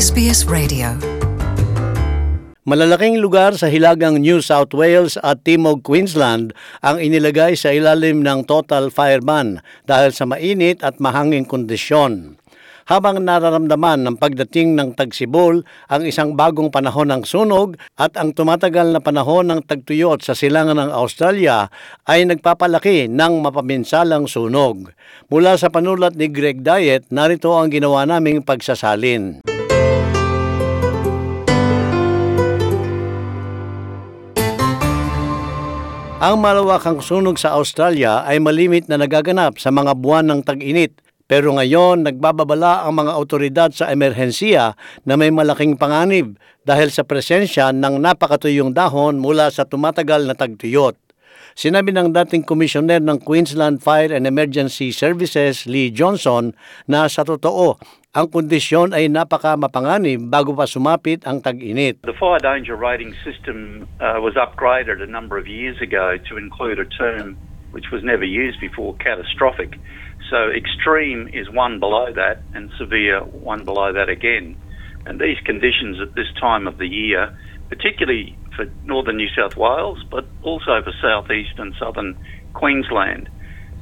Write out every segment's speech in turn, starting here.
SBS Radio. Malalaking lugar sa hilagang New South Wales at Timog Queensland ang inilagay sa ilalim ng total fire ban dahil sa mainit at mahanging kondisyon. Habang nararamdaman ng pagdating ng tagsibol ang isang bagong panahon ng sunog at ang tumatagal na panahon ng tagtuyot sa silangan ng Australia ay nagpapalaki ng mapaminsalang sunog. Mula sa panulat ni Greg Diet, narito ang ginawa naming pagsasalin. Ang malawakang sunog sa Australia ay malimit na nagaganap sa mga buwan ng tag-init. Pero ngayon, nagbababala ang mga otoridad sa emerhensiya na may malaking panganib dahil sa presensya ng napakatuyong dahon mula sa tumatagal na tagtuyot. Sinabi ng dating komisyoner ng Queensland Fire and Emergency Services, Lee Johnson, na sa totoo, ang kondisyon ay napaka-mapanganib bago pa sumapit ang tag-init. The fire danger rating system was upgraded a number of years ago to include a term which was never used before, catastrophic. So extreme is one below that and severe one below that again. And these conditions at this time of the year, particularly for northern New South Wales, but also for southeast and southern Queensland,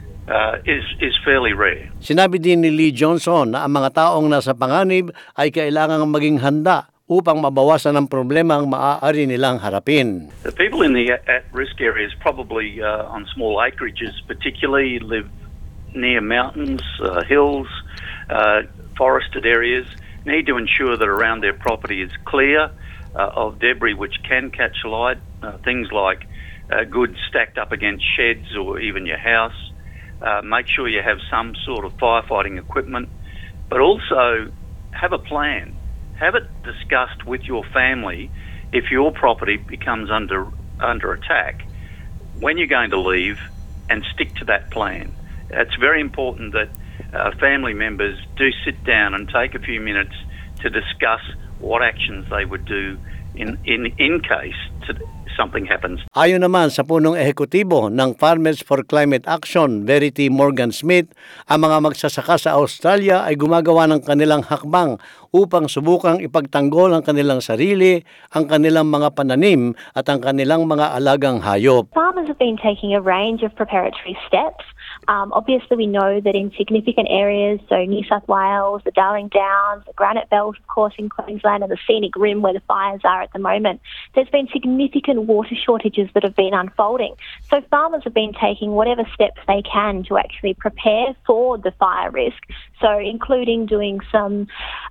is fairly rare. Sinabi din ni Lee Johnson na ang mga taong nasa panganib ay kailangang maging handa upang mabawasan ang problema ang maaari nilang harapin. The people in the at-risk areas, probably on small acreages particularly, live near mountains, hills, forested areas, need to ensure that around their property is clear of debris which can catch light, things like goods stacked up against sheds or even your house. Make sure you have some sort of firefighting equipment, but also have a plan. Have it discussed with your family if your property becomes under attack, when you're going to leave, and stick to that plan. It's very important that family members do sit down and take a few minutes to discuss what actions they would do in case something happens. Ayon naman sa punong ehekutibo ng Farmers for Climate Action, Verity Morgan-Smith, ang mga magsasaka sa Australia ay gumagawa ng kanilang hakbang upang subukang ipagtanggol ang kanilang sarili, ang kanilang mga pananim at ang kanilang mga alagang hayop. Farmers have been taking a range of preparatory steps. Obviously, we know that in significant areas, so New South Wales, the Darling Downs, the Granite Belt, of course, in Queensland, and the Scenic Rim where the fires are at the moment, there's been significant water shortages that have been unfolding. So farmers have been taking whatever steps they can to actually prepare for the fire risk, so including doing some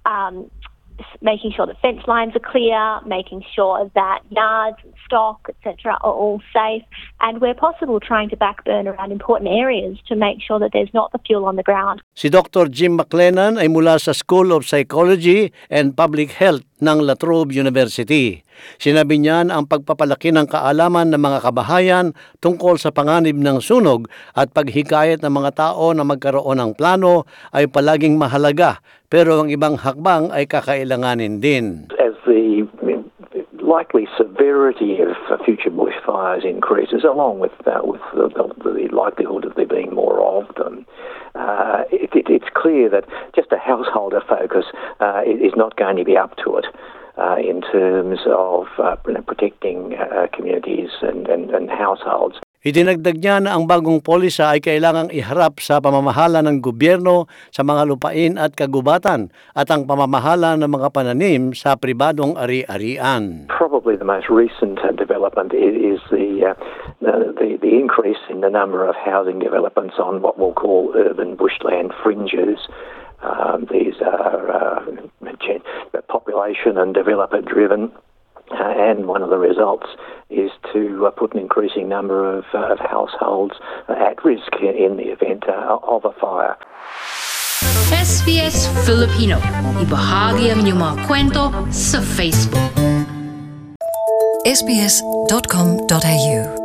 making sure that fence lines are clear, making sure that yards and stock, etc. are all safe, and where possible trying to backburn around important areas to make sure that there's not the fuel on the ground. Si Dr. Jim McLennan ay mula sa School of Psychology and Public Health ng La Trobe University. Sinabi niya na ang pagpapalaki ng kaalaman ng mga kabahayan tungkol sa panganib ng sunog at paghikayat ng mga tao na magkaroon ng plano ay palaging mahalaga, pero ang ibang hakbang ay kakailanganin din. As the likely severity of future bushfires increases, along with the likelihood of there being more of them, it's clear that just a householder focus is not going to be up to it. In terms of protecting communities and households. Idinagdag niya na ang bagong polisa ay kailangang iharap sa pamamahala ng gobyerno sa mga lupain at kagubatan at ang pamamahala ng mga pananim sa pribadong ari-arian. Probably the most recent development is the increase in the number of housing developments on what we'll call urban bushland fringes. These are population and developer driven, and one of the results is to put an increasing number of households at risk in the event of a fire. SBS Filipino, ibahagi ang inyong mga kwento sa Facebook. sbs.com.au